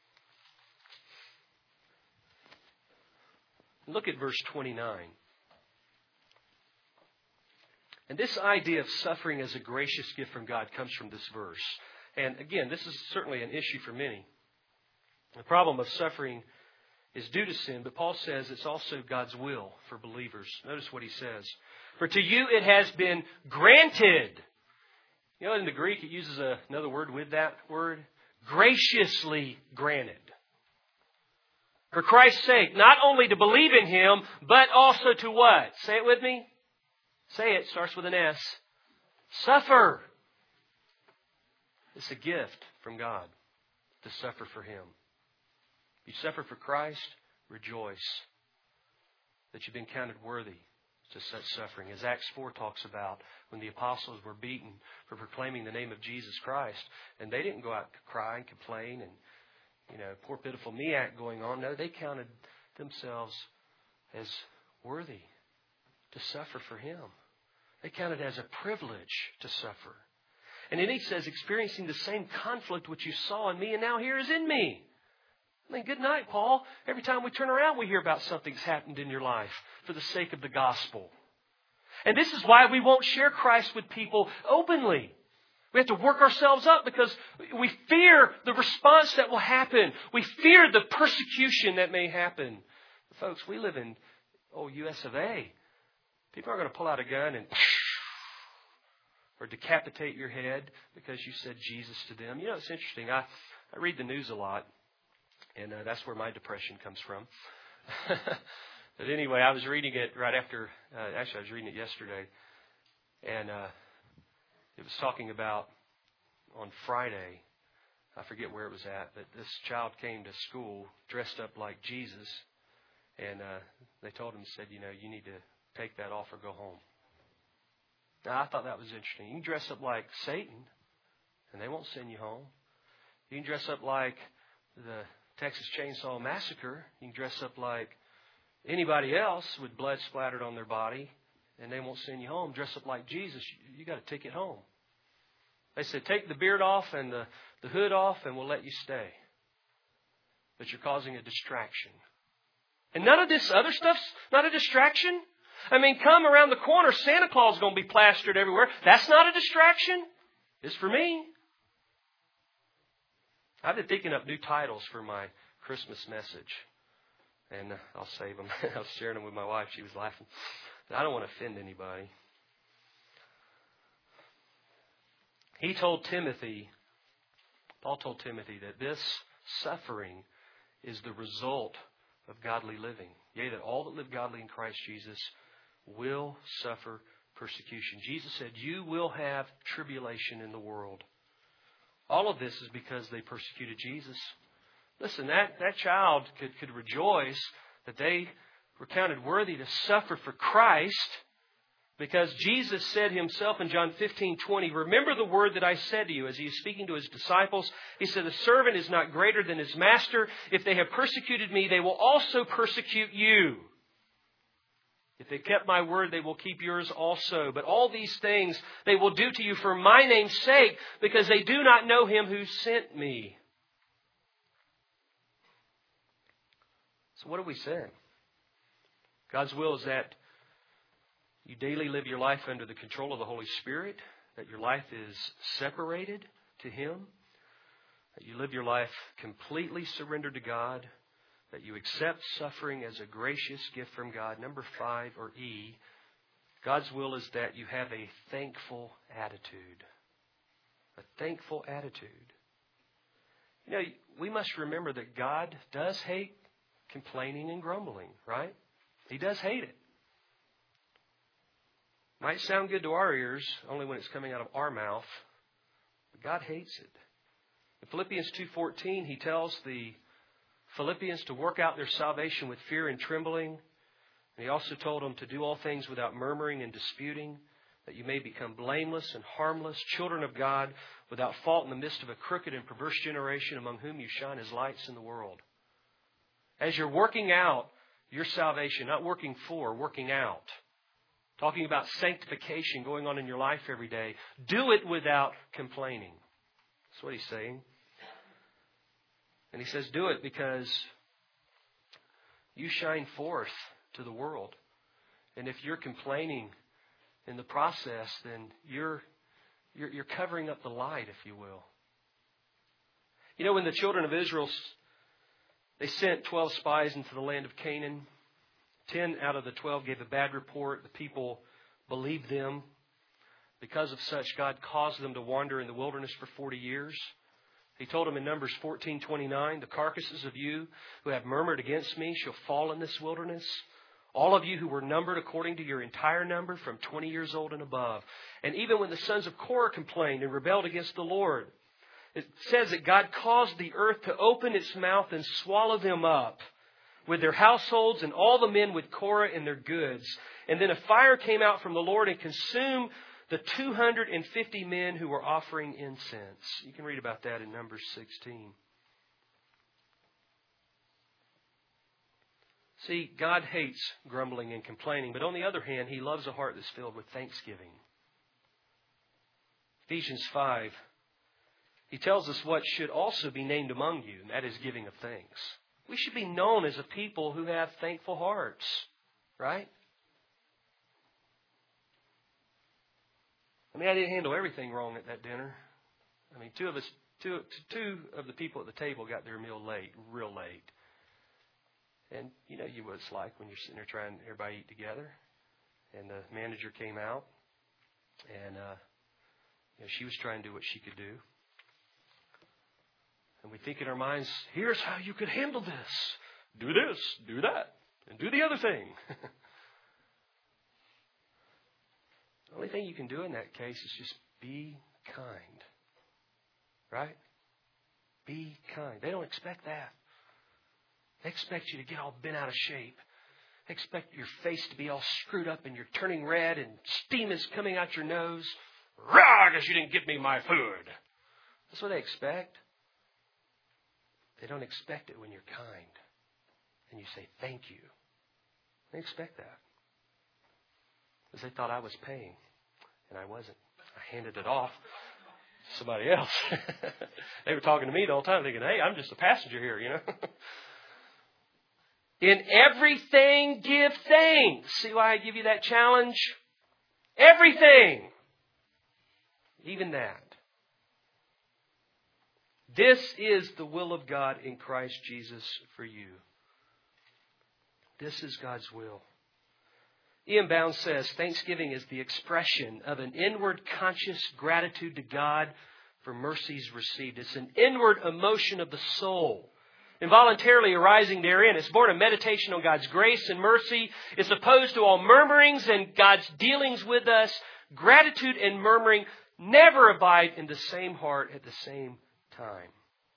Look at verse twenty-nine. And this idea of suffering as a gracious gift from God comes from this verse. And again, this is certainly an issue for many. The problem of suffering is due to sin, but Paul says it's also God's will for believers. Notice what he says. For to you it has been granted. You know, in the Greek it uses a, another word with that word. Graciously granted. For Christ's sake, not only to believe in Him, but also to what? Say it with me. Say it. Starts with an S. Suffer. It's a gift from God to suffer for Him. You suffer for Christ, rejoice that you've been counted worthy to such suffering. As Acts four talks about when the apostles were beaten for proclaiming the name of Jesus Christ. And they didn't go out to cry and complain and, you know, poor pitiful me act going on. No, they counted themselves as worthy to suffer for Him. They counted it as a privilege to suffer. And then he says, experiencing the same conflict which you saw in me and now here is in me. I mean, good night, Paul. Every time we turn around, we hear about something's happened in your life for the sake of the gospel. And this is why we won't share Christ with people openly. We have to work ourselves up because we fear the response that will happen. We fear the persecution that may happen. Folks, we live in, oh, U S of A. People aren't going to pull out a gun and or decapitate your head because you said Jesus to them. You know, it's interesting. I, I read the news a lot, and uh, that's where my depression comes from. But anyway, I was reading it right after, uh, actually I was reading it yesterday, and uh, it was talking about on Friday, I forget where it was at, but this child came to school dressed up like Jesus, and uh, they told him, said, you know, you need to take that off or go home. Now, I thought that was interesting. You can dress up like Satan, and they won't send you home. You can dress up like the Texas Chainsaw Massacre. You can dress up like anybody else with blood splattered on their body, and they won't send you home. Dress up like Jesus, you got a ticket home. They said, take the beard off and the, the hood off, and we'll let you stay. But you're causing a distraction. And none of this other stuff's not a distraction. I mean, come around the corner, Santa Claus is going to be plastered everywhere. That's not a distraction. It's for me. I've been thinking up new titles for my Christmas message. And I'll save them. I was sharing them with my wife. She was laughing. I don't want to offend anybody. He told Timothy, Paul told Timothy that this suffering is the result of godly living. Yea, that all that live godly in Christ Jesus will suffer persecution. Jesus said, you will have tribulation in the world. All of this is because they persecuted Jesus. Listen, that, that child could, could rejoice that they were counted worthy to suffer for Christ, because Jesus said himself in John fifteen twenty, remember the word that I said to you, as he is speaking to his disciples. He said, the servant is not greater than his master. If they have persecuted me, they will also persecute you. If they kept my word, they will keep yours also. But all these things they will do to you for my name's sake, because they do not know him who sent me. So what are we saying? God's will is that you daily live your life under the control of the Holy Spirit, that your life is separated to him, that you live your life completely surrendered to God, that you accept suffering as a gracious gift from God. Number five, or E, God's will is that you have a thankful attitude. A thankful attitude. You know, we must remember that God does hate complaining and grumbling, right? He does hate it. Might sound good to our ears, only when it's coming out of our mouth. But God hates it. In Philippians two fourteen, he tells the Philippians to work out their salvation with fear and trembling. And he also told them to do all things without murmuring and disputing, that you may become blameless and harmless, children of God, without fault in the midst of a crooked and perverse generation, among whom you shine as lights in the world. As you're working out your salvation, not working for, working out, talking about sanctification going on in your life every day, do it without complaining. That's what he's saying. And he says, do it because you shine forth to the world. And if you're complaining in the process, then you're, you're, you're covering up the light, if you will. You know, when the children of Israel, they sent twelve spies into the land of Canaan, ten out of the twelve gave a bad report. The people believed them. Because of such, God caused them to wander in the wilderness for forty years. He told them in Numbers fourteen twenty-nine, the carcasses of you who have murmured against me shall fall in this wilderness. All of you who were numbered according to your entire number, from twenty years old and above. And even when the sons of Korah complained and rebelled against the Lord, it says that God caused the earth to open its mouth and swallow them up, with their households and all the men with Korah and their goods. And then a fire came out from the Lord and consumed the two hundred fifty men who were offering incense. You can read about that in Numbers sixteen. See, God hates grumbling and complaining, but on the other hand, he loves a heart that's filled with thanksgiving. Ephesians five, he tells us what should also be named among you, and that is giving of thanks. We should be known as a people who have thankful hearts, right? I mean, I didn't handle everything wrong at that dinner. I mean, two of us, two, two of the people at the table got their meal late, real late. And you know, you what it's like when you're sitting there trying everybody eat together. And the manager came out, and uh, you know, she was trying to do what she could do. And we think in our minds, here's how you could handle this. Do this, do that, and do the other thing. The only thing you can do in that case is just be kind. Right? Be kind. They don't expect that. They expect you to get all bent out of shape. They expect your face to be all screwed up and you're turning red and steam is coming out your nose. Rah, because you didn't give me my food. That's what they expect. They don't expect it when you're kind. And you say, thank you. They expect that. Because they thought I was paying. And I wasn't. I handed it off to somebody else. They were talking to me the whole time thinking, hey, I'm just a passenger here, you know. In everything, give thanks. See why I give you that challenge? Everything. Even that. This is the will of God in Christ Jesus for you. This is God's will. Ian Bounds says, thanksgiving is the expression of an inward conscious gratitude to God for mercies received. It's an inward emotion of the soul, involuntarily arising therein. It's born of meditation on God's grace and mercy. It's opposed to all murmurings and God's dealings with us. Gratitude and murmuring never abide in the same heart at the same time.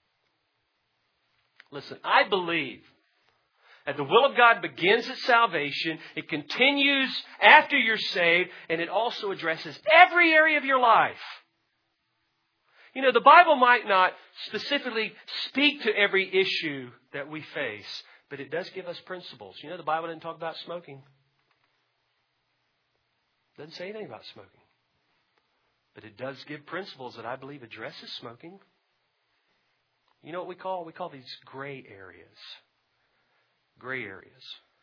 Listen, I believe that the will of God begins at salvation. It continues after you're saved, and it also addresses every area of your life. You know, the Bible might not specifically speak to every issue that we face, but it does give us principles. You know, the Bible didn't talk about smoking. It doesn't say anything about smoking. But it does give principles that I believe addresses smoking. You know what we call? We call these gray areas. Gray areas.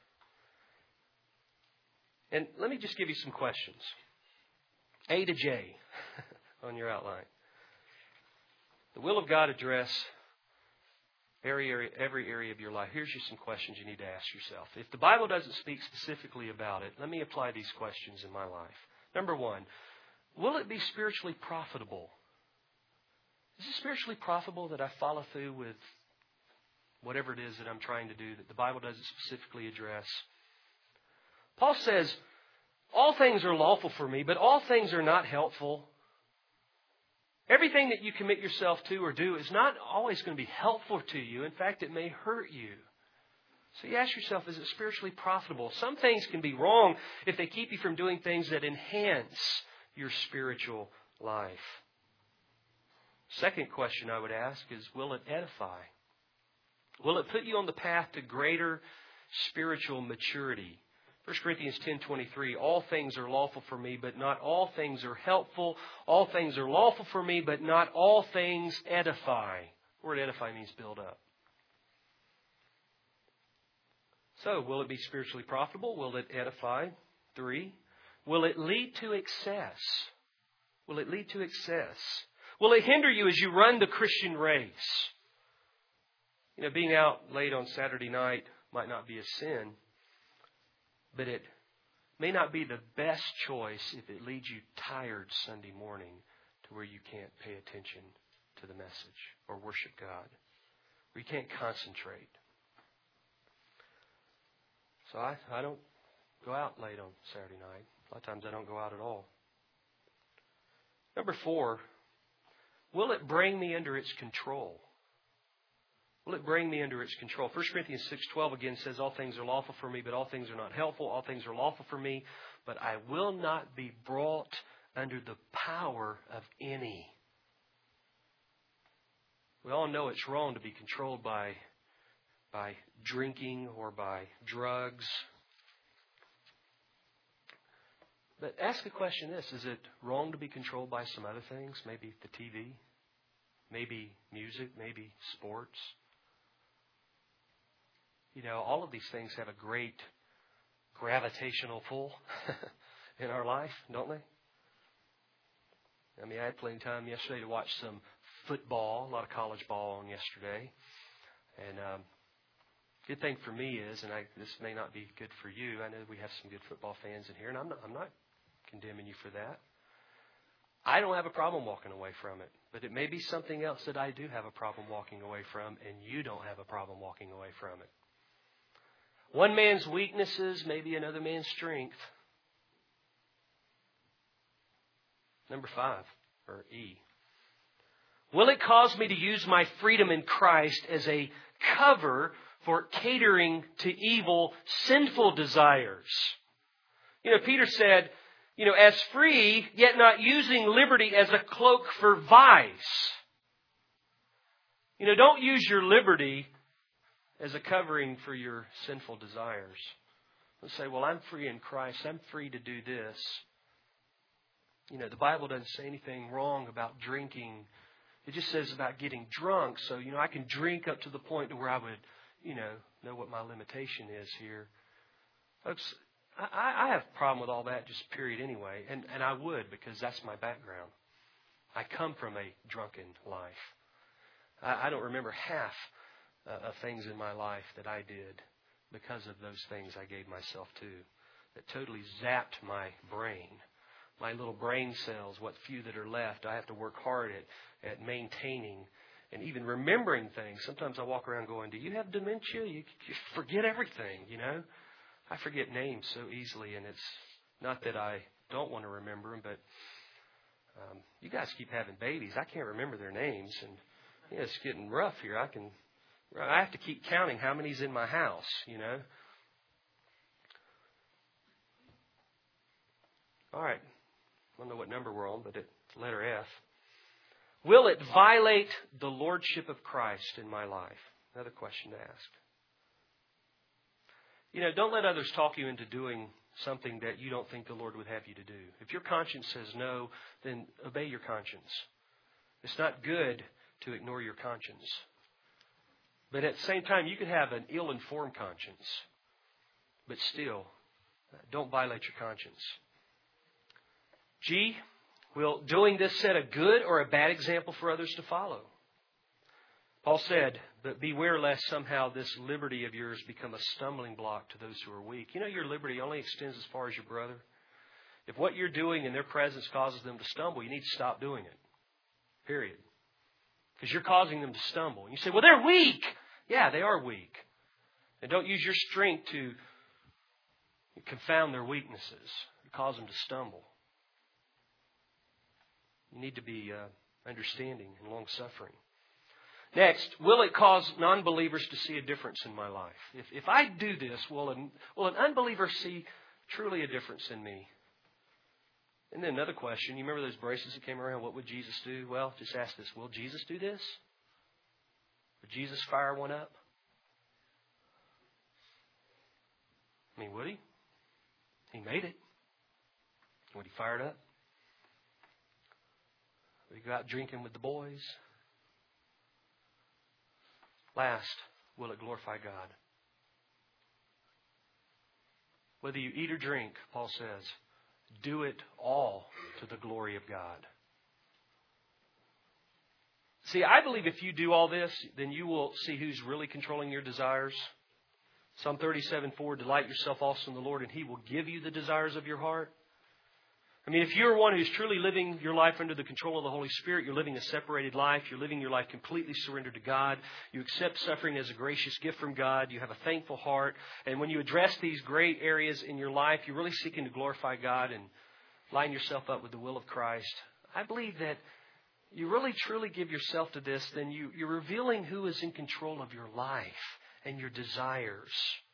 And let me just give you some questions. A to J on your outline. The will of God address every area, every area of your life. Here's just some questions you need to ask yourself. If the Bible doesn't speak specifically about it, let me apply these questions in my life. Number one, will it be spiritually profitable? Is it spiritually profitable that I follow through with whatever it is that I'm trying to do that the Bible doesn't specifically address? Paul says, all things are lawful for me, but all things are not helpful. Everything that you commit yourself to or do is not always going to be helpful to you. In fact, it may hurt you. So you ask yourself, is it spiritually profitable? Some things can be wrong if they keep you from doing things that enhance your spiritual life. Second question I would ask is, will it edify? Will it put you on the path to greater spiritual maturity? First Corinthians ten twenty-three, all things are lawful for me, but not all things are helpful. All things are lawful for me, but not all things edify. The word edify means build up. So, will it be spiritually profitable? Will it edify? Three, will it lead to excess? Will it lead to excess? Will it hinder you as you run the Christian race? You know, being out late on Saturday night might not be a sin, but it may not be the best choice if it leads you tired Sunday morning to where you can't pay attention to the message or worship God, where you can't concentrate. So I, I don't go out late on Saturday night. A lot of times I don't go out at all. Number four, will it bring me under its control? Will it bring me under its control? First Corinthians six twelve again says, all things are lawful for me, but all things are not helpful. All things are lawful for me, but I will not be brought under the power of any. We all know it's wrong to be controlled by, by drinking or by drugs. But ask the question this, is it wrong to be controlled by some other things? Maybe the T V, maybe music, maybe sports. You know, all of these things have a great gravitational pull in our life, don't they? I mean, I had plenty of time yesterday to watch some football, a lot of college ball on yesterday. And um, good thing for me is, and I, this may not be good for you, I know we have some good football fans in here, and I'm not, I'm not condemning you for that. I don't have a problem walking away from it, but it may be something else that I do have a problem walking away from, and you don't have a problem walking away from it. One man's weaknesses may be another man's strength. Number five, or E. Will it cause me to use my freedom in Christ as a cover for catering to evil, sinful desires? You know, Peter said, you know, as free, yet not using liberty as a cloak for vice. You know, don't use your liberty as a covering for your sinful desires. Don't say, well, I'm free in Christ. I'm free to do this. You know, the Bible doesn't say anything wrong about drinking. It just says about getting drunk. So, you know, I can drink up to the point to where I would, you know, know what my limitation is here. Folks, I, I have a problem with all that, just period anyway. And, and I would, because that's my background. I come from a drunken life. I, I don't remember half uh, of things in my life that I did because of those things I gave myself to that totally zapped my brain. My little brain cells, what few that are left, I have to work hard at, at maintaining and even remembering things. Sometimes I walk around going, do you have dementia? You, you forget everything, you know. I forget names so easily, and it's not that I don't want to remember them, but um, you guys keep having babies. I can't remember their names, and you know, it's getting rough here. I can, I have to keep counting how many's in my house, you know. All right. I don't know what number we're on, but it's letter F. Will it violate the lordship of Christ in my life? Another question to ask. You know, don't let others talk you into doing something that you don't think the Lord would have you to do. If your conscience says no, then obey your conscience. It's not good to ignore your conscience. But at the same time, you can have an ill-informed conscience. But still, don't violate your conscience. G, will doing this set a good or a bad example for others to follow? Paul said, but beware lest somehow this liberty of yours become a stumbling block to those who are weak. You know, your liberty only extends as far as your brother. If what you're doing in their presence causes them to stumble, you need to stop doing it. Period. Because you're causing them to stumble. And you say, well, they're weak. Yeah, they are weak. And don't use your strength to confound their weaknesses and cause them to stumble. You need to be uh, understanding and long-suffering. Next, will it cause non-believers to see a difference in my life? If, if I do this, will an, will an unbeliever see truly a difference in me? And then another question. You remember those bracelets that came around? What would Jesus do? Well, just ask this. Will Jesus do this? Would Jesus fire one up? I mean, would he? He made it. Would he fire it up? Would he go out drinking with the boys? Last, will it glorify God? Whether you eat or drink, Paul says, do it all to the glory of God. See, I believe if you do all this, then you will see who's really controlling your desires. Psalm thirty-seven four, delight yourself also in the Lord, and He will give you the desires of your heart. I mean, if you're one who's truly living your life under the control of the Holy Spirit, you're living a separated life, you're living your life completely surrendered to God, you accept suffering as a gracious gift from God, you have a thankful heart, and when you address these great areas in your life, you're really seeking to glorify God and line yourself up with the will of Christ. I believe that you really truly give yourself to this, then you, you're revealing who is in control of your life and your desires.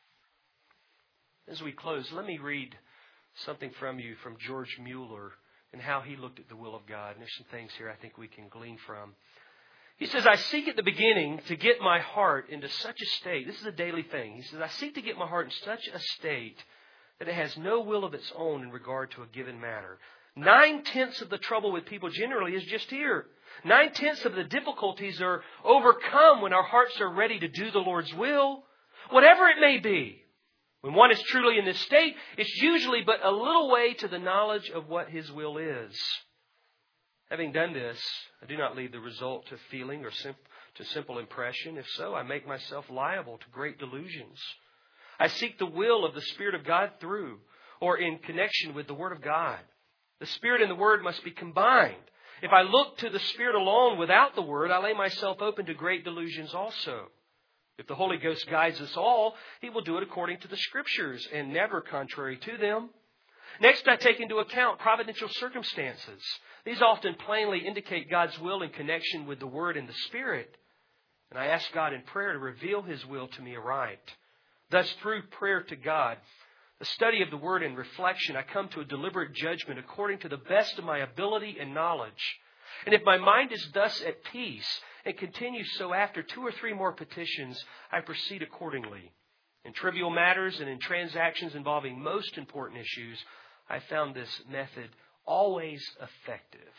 As we close, let me read something from you from George Mueller and how he looked at the will of God. And there's some things here I think we can glean from. He says, I seek at the beginning to get my heart into such a state. This is a daily thing. He says, I seek to get my heart in such a state that it has no will of its own in regard to a given matter. Nine-tenths of the trouble with people generally is just here. Nine-tenths of the difficulties are overcome when our hearts are ready to do the Lord's will, whatever it may be. When one is truly in this state, it's usually but a little way to the knowledge of what His will is. Having done this, I do not leave the result to feeling or sim- to simple impression. If so, I make myself liable to great delusions. I seek the will of the Spirit of God through or in connection with the Word of God. The Spirit and the Word must be combined. If I look to the Spirit alone without the Word, I lay myself open to great delusions also. If the Holy Ghost guides us all, He will do it according to the Scriptures and never contrary to them. Next, I take into account providential circumstances. These often plainly indicate God's will in connection with the Word and the Spirit. And I ask God in prayer to reveal His will to me aright. Thus, through prayer to God, the study of the Word and reflection, I come to a deliberate judgment according to the best of my ability and knowledge. And if my mind is thus at peace and continues so after two or three more petitions, I proceed accordingly. In trivial matters and in transactions involving most important issues, I found this method always effective.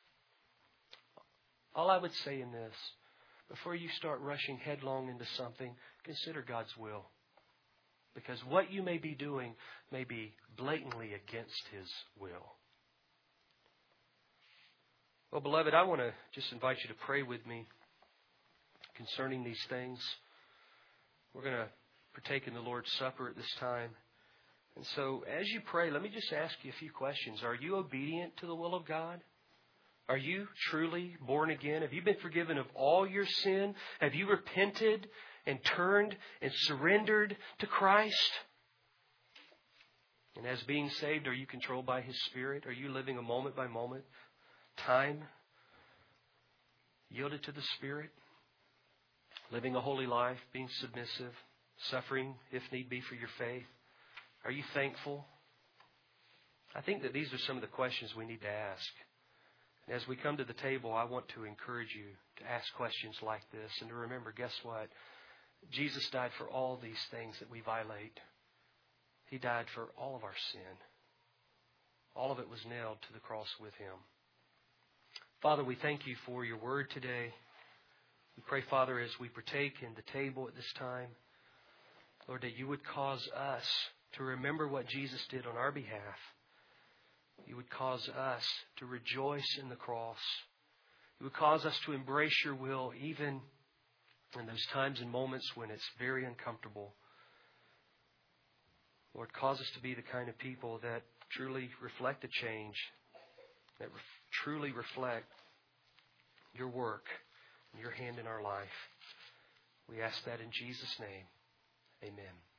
All I would say in this, before you start rushing headlong into something, consider God's will. Because what you may be doing may be blatantly against His will. Well, beloved, I want to just invite you to pray with me concerning these things. We're going to partake in the Lord's Supper at this time. And so as you pray, let me just ask you a few questions. Are you obedient to the will of God? Are you truly born again? Have you been forgiven of all your sin? Have you repented and turned and surrendered to Christ? And as being saved, are you controlled by His Spirit? Are you living a moment by moment time yielded to the Spirit? Living a holy life, being submissive, suffering if need be for your faith? Are you thankful? I think that these are some of the questions we need to ask. And as we come to the table, I want to encourage you to ask questions like this and to remember, guess what? Jesus died for all these things that we violate. He died for all of our sin. All of it was nailed to the cross with Him. Father, we thank You for Your word today. We pray, Father, as we partake in the table at this time, Lord, that You would cause us to remember what Jesus did on our behalf. You would cause us to rejoice in the cross. You would cause us to embrace Your will even in those times and moments when it's very uncomfortable. Lord, cause us to be the kind of people that truly reflect a change, that re- truly reflect Your work and Your hand in our life. We ask that in Jesus' name. Amen.